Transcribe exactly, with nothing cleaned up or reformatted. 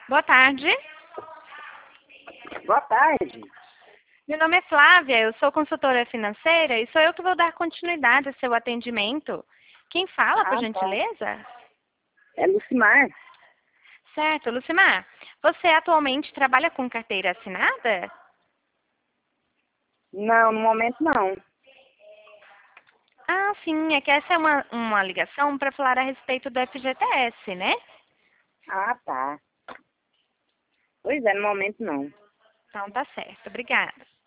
Boa tarde. Boa tarde. Meu nome é Flávia, eu sou consultora financeira e sou eu que vou dar continuidade ao seu atendimento. Quem fala, por Ah, tá. gentileza? É Lucimar. Certo, Lucimar. Você atualmente trabalha com carteira assinada? Não, no momento não. Ah, sim, é que essa é uma, uma ligação para falar a respeito do F G T S, né? Ah, tá. Pois é, no momento não. Então tá certo, obrigada.